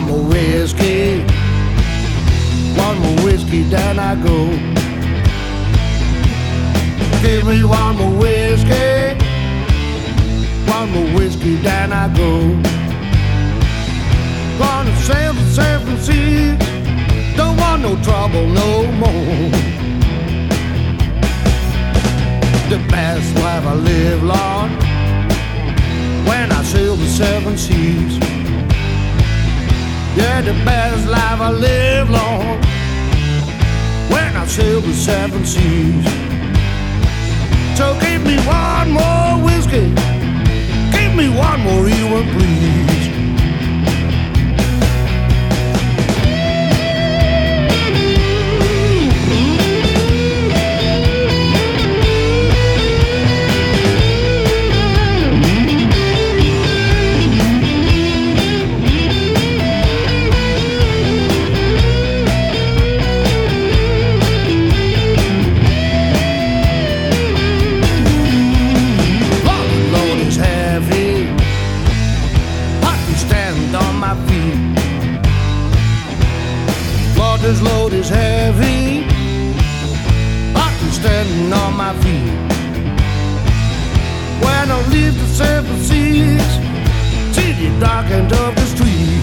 more whiskey, one more whiskey, then I go. Give me one more whiskey, one more whiskey, then I go. Gonna sail the seven seas, don't want no trouble no more. The best life I live, Lord, when I sail the seven seas. Yeah, the best life I live, Lord, when I sail the seven seas. So give me one more whiskey, give me one more Ewan, please. This load is heavy, I can standing on my feet. When I leave the seven seas, see the dark end of the street.